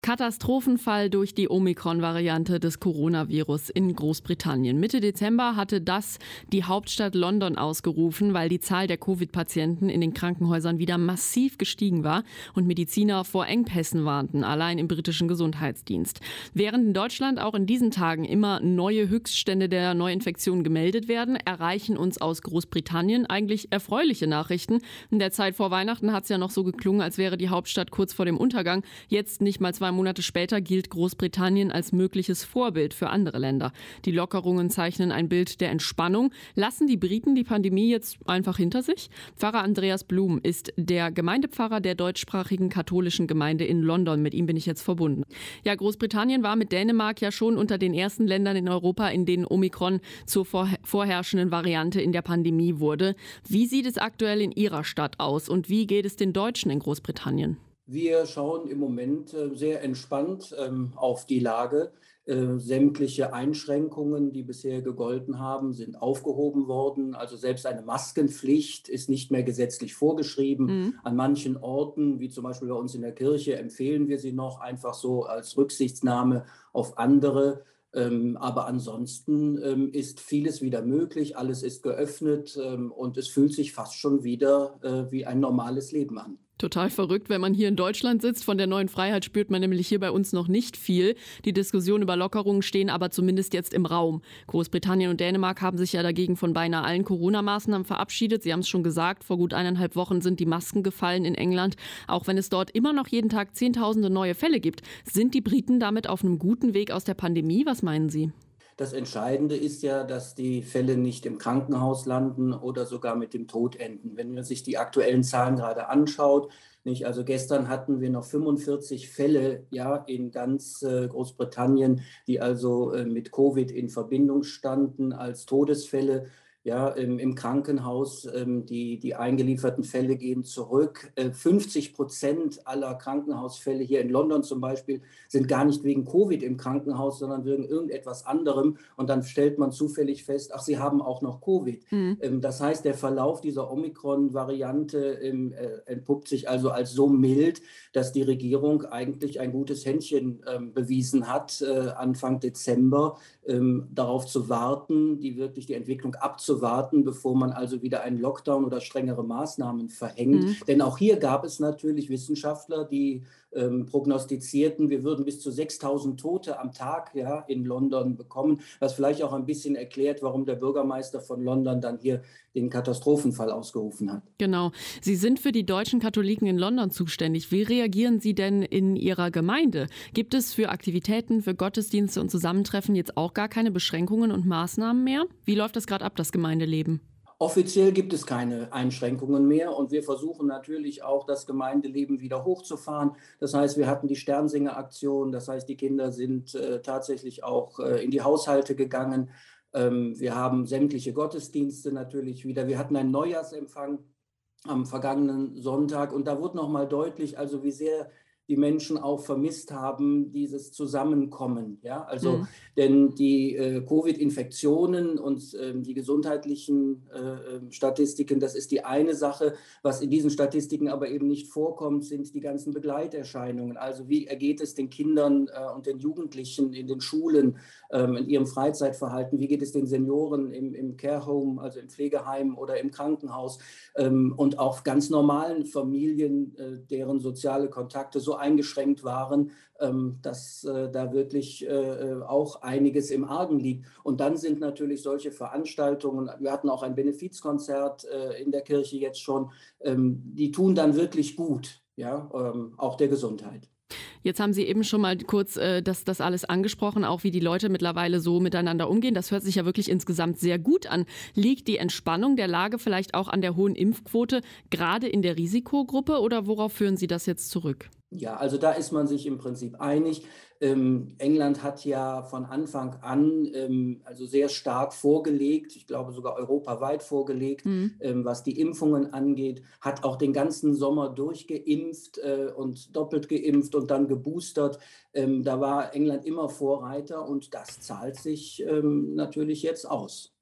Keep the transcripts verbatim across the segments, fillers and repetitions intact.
Katastrophenfall durch die Omikron-Variante des Coronavirus in Großbritannien. Mitte Dezember hatte das die Hauptstadt London ausgerufen, weil die Zahl der Covid-Patienten in den Krankenhäusern wieder massiv gestiegen war und Mediziner vor Engpässen warnten, allein im britischen Gesundheitsdienst. Während in Deutschland auch in diesen Tagen immer neue Höchststände der Neuinfektionen gemeldet werden, erreichen uns aus Großbritannien eigentlich erfreuliche Nachrichten. In der Zeit vor Weihnachten hat es ja noch so geklungen, als wäre die Hauptstadt kurz vor dem Untergang. Jetzt, nicht mal zwei Monate später, gilt Großbritannien als mögliches Vorbild für andere Länder. Die Lockerungen zeichnen ein Bild der Entspannung. Lassen die Briten die Pandemie jetzt einfach hinter sich? Pfarrer Andreas Blum ist der Gemeindepfarrer der deutschsprachigen katholischen Gemeinde in London. Mit ihm bin ich jetzt verbunden. Ja, Großbritannien war mit Dänemark ja schon unter den ersten Ländern in Europa, in denen Omikron zur vorherrschenden Variante in der Pandemie wurde. Wie sieht es aktuell in Ihrer Stadt aus und wie geht es den Deutschen in Großbritannien? Wir schauen im Moment äh, sehr entspannt ähm, auf die Lage. Äh, sämtliche Einschränkungen, die bisher gegolten haben, sind aufgehoben worden. Also selbst eine Maskenpflicht ist nicht mehr gesetzlich vorgeschrieben. Mhm. An manchen Orten, wie zum Beispiel bei uns in der Kirche, empfehlen wir sie noch einfach so als Rücksichtnahme auf andere. Ähm, aber ansonsten ähm, ist vieles wieder möglich, alles ist geöffnet ähm, und es fühlt sich fast schon wieder äh, wie ein normales Leben an. Total verrückt, wenn man hier in Deutschland sitzt. Von der neuen Freiheit spürt man nämlich hier bei uns noch nicht viel. Die Diskussionen über Lockerungen stehen aber zumindest jetzt im Raum. Großbritannien und Dänemark haben sich ja dagegen von beinahe allen Corona-Maßnahmen verabschiedet. Sie haben es schon gesagt, vor gut eineinhalb Wochen sind die Masken gefallen in England. Auch wenn es dort immer noch jeden Tag Zehntausende neue Fälle gibt. Sind die Briten damit auf einem guten Weg aus der Pandemie? Was meinen Sie? Das Entscheidende ist ja, dass die Fälle nicht im Krankenhaus landen oder sogar mit dem Tod enden. Wenn man sich die aktuellen Zahlen gerade anschaut, nicht? Also gestern hatten wir noch fünfundvierzig Fälle, ja, in ganz äh, Großbritannien, die also äh, mit Covid in Verbindung standen als Todesfälle. Ja, im, im Krankenhaus, ähm, die, die eingelieferten Fälle gehen zurück. Äh, fünfzig Prozent aller Krankenhausfälle hier in London zum Beispiel sind gar nicht wegen Covid im Krankenhaus, sondern wegen irgendetwas anderem. Und dann stellt man zufällig fest, ach, sie haben auch noch Covid. Mhm. Ähm, das heißt, der Verlauf dieser Omikron-Variante ähm, äh, entpuppt sich also als so mild, dass die Regierung eigentlich ein gutes Händchen ähm, bewiesen hat, äh, Anfang Dezember, ähm, darauf zu warten, die wirklich die Entwicklung abzuwarten, bevor man also wieder einen Lockdown oder strengere Maßnahmen verhängt. Mhm. Denn auch hier gab es natürlich Wissenschaftler, die ähm, prognostizierten, wir würden bis zu sechstausend Tote am Tag, ja, in London bekommen, was vielleicht auch ein bisschen erklärt, warum der Bürgermeister von London dann hier den Katastrophenfall ausgerufen hat. Genau. Sie sind für die deutschen Katholiken in London zuständig. Wie reagieren Sie denn in Ihrer Gemeinde? Gibt es für Aktivitäten, für Gottesdienste und Zusammentreffen jetzt auch gar keine Beschränkungen und Maßnahmen mehr? Wie läuft das gerade ab, das Gemeindeleben? Offiziell gibt es keine Einschränkungen mehr und wir versuchen natürlich auch, das Gemeindeleben wieder hochzufahren. Das heißt, wir hatten die Sternsinger-Aktion, das heißt, die Kinder sind äh, tatsächlich auch äh, in die Haushalte gegangen. Ähm, wir haben sämtliche Gottesdienste natürlich wieder. Wir hatten einen Neujahrsempfang am vergangenen Sonntag und da wurde nochmal deutlich, also wie sehr die Menschen auch vermisst haben, dieses Zusammenkommen. Ja? Also, Mhm. denn die äh, Covid-Infektionen und ähm, die gesundheitlichen äh, ähm, Statistiken, das ist die eine Sache. Was in diesen Statistiken aber eben nicht vorkommt, sind die ganzen Begleiterscheinungen. Also wie ergeht es den Kindern äh, und den Jugendlichen in den Schulen, ähm, in ihrem Freizeitverhalten? Wie geht es den Senioren im, im Care Home, also im Pflegeheim oder im Krankenhaus? Ähm, und auch ganz normalen Familien, äh, deren soziale Kontakte so eingeschränkt waren, ähm, dass äh, da wirklich äh, auch einiges im Argen liegt. Und dann sind natürlich solche Veranstaltungen, wir hatten auch ein Benefizkonzert äh, in der Kirche jetzt schon, ähm, die tun dann wirklich gut, ja, ähm, auch der Gesundheit. Jetzt haben Sie eben schon mal kurz äh, das, das alles angesprochen, auch wie die Leute mittlerweile so miteinander umgehen. Das hört sich ja wirklich insgesamt sehr gut an. Liegt die Entspannung der Lage vielleicht auch an der hohen Impfquote, gerade in der Risikogruppe, oder worauf führen Sie das jetzt zurück? Ja, also da ist man sich im Prinzip einig. Ähm, England hat ja von Anfang an ähm, also sehr stark vorgelegt, ich glaube sogar europaweit vorgelegt, Mhm. ähm, was die Impfungen angeht, hat auch den ganzen Sommer durchgeimpft äh, und doppelt geimpft und dann geboostert. Ähm, da war England immer Vorreiter und das zahlt sich ähm, natürlich jetzt aus.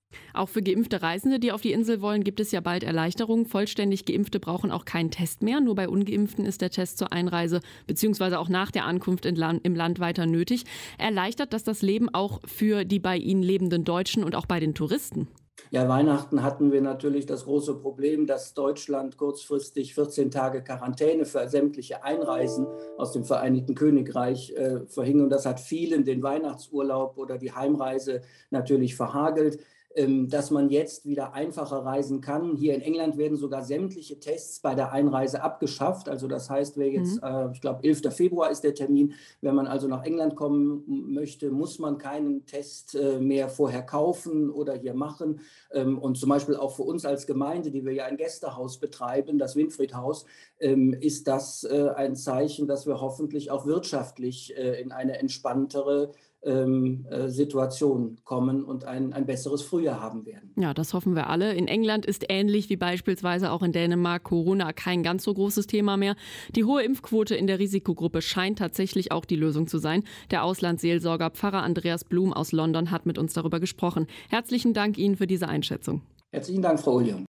Auch für geimpfte Reisende, die auf die Insel wollen, gibt es ja bald Erleichterungen. Vollständig Geimpfte brauchen auch keinen Test mehr. Nur bei Ungeimpften ist der Test zur Einreise bzw. auch nach der Ankunft im Land weiter nötig. Erleichtert das das Leben auch für die bei ihnen lebenden Deutschen und auch bei den Touristen? Ja, Weihnachten hatten wir natürlich das große Problem, dass Deutschland kurzfristig vierzehn Tage Quarantäne für sämtliche Einreisen aus dem Vereinigten Königreich äh, verhing. Und das hat vielen den Weihnachtsurlaub oder die Heimreise natürlich verhagelt. Ähm, dass man jetzt wieder einfacher reisen kann. Hier in England werden sogar sämtliche Tests bei der Einreise abgeschafft. Also das heißt, wer jetzt, Mhm. äh, ich glaube, elfter Februar ist der Termin, wenn man also nach England kommen möchte, muss man keinen Test äh, mehr vorher kaufen oder hier machen. Ähm, und zum Beispiel auch für uns als Gemeinde, die wir ja ein Gästehaus betreiben, das Winfriedhaus, ähm, ist das äh, ein Zeichen, dass wir hoffentlich auch wirtschaftlich äh, in eine entspanntere ähm, äh, Situation kommen und ein, ein besseres Frühjahr haben werden. Ja, das hoffen wir alle. In England ist ähnlich wie beispielsweise auch in Dänemark Corona kein ganz so großes Thema mehr. Die hohe Impfquote in der Risikogruppe scheint tatsächlich auch die Lösung zu sein. Der Auslandsseelsorger Pfarrer Andreas Blum aus London hat mit uns darüber gesprochen. Herzlichen Dank Ihnen für diese Einschätzung. Herzlichen Dank, Frau Ullmann.